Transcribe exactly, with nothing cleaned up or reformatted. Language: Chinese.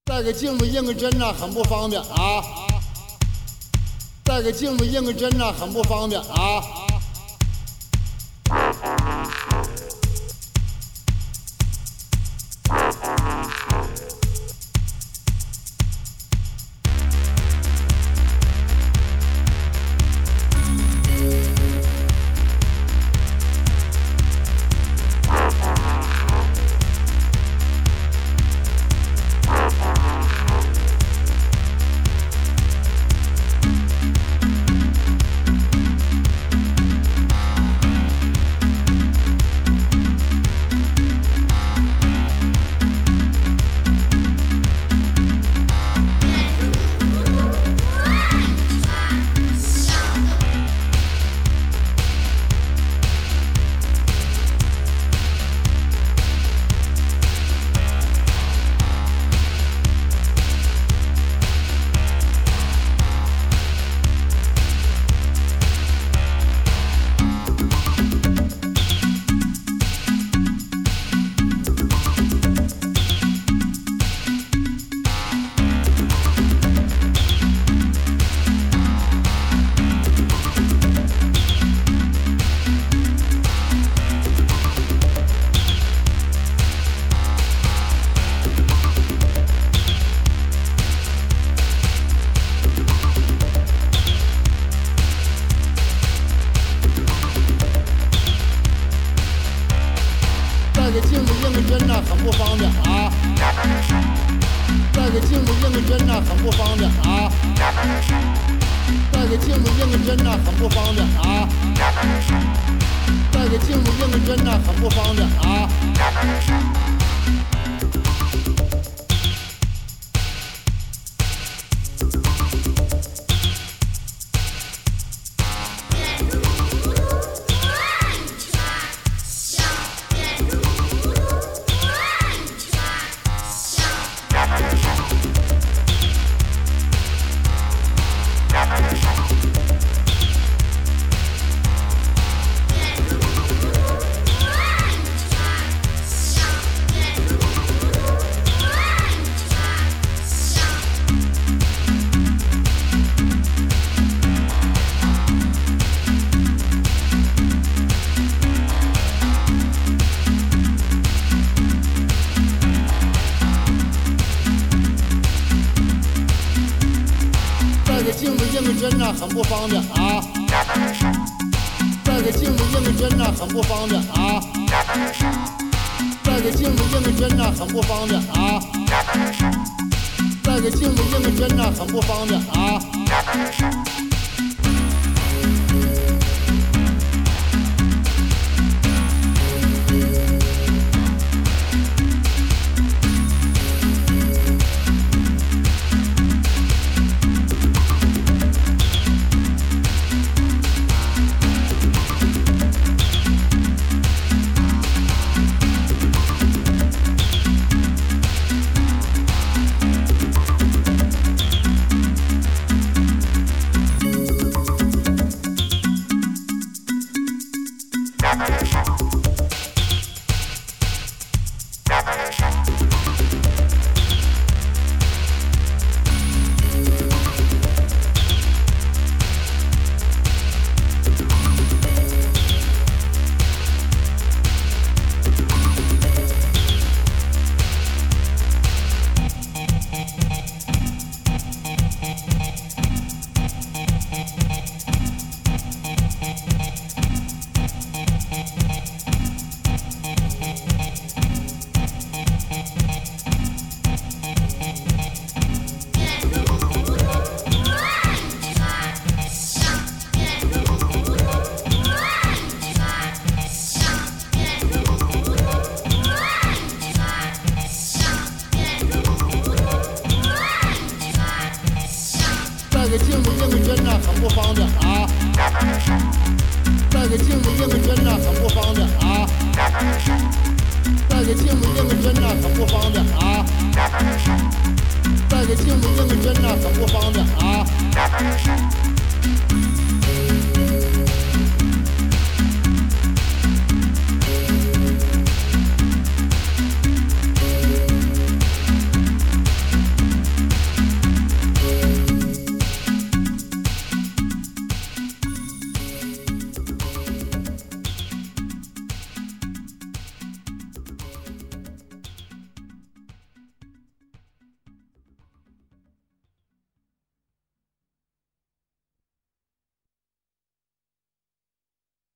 带个镜子印个针呐，很不方便啊。带个镜子印个针呐，很不方便啊。带个镜子印个针呐，很不方便啊。带个镜子印个针呐，很不方便啊。带个镜子印个针呐，很不方便啊。带个镜子印个针呐，很不方便啊。带个镜子印个针呐，很不方便啊。带个镜子印个针呐，很不方便啊。带个镜子印个针呐，很不方便啊。带个镜子印个针呐，很不方便啊。带个镜子印个针呐，很不方便啊。带个镜子印个针呐，很不方便啊。带个镜子印个针呐，很不方便啊。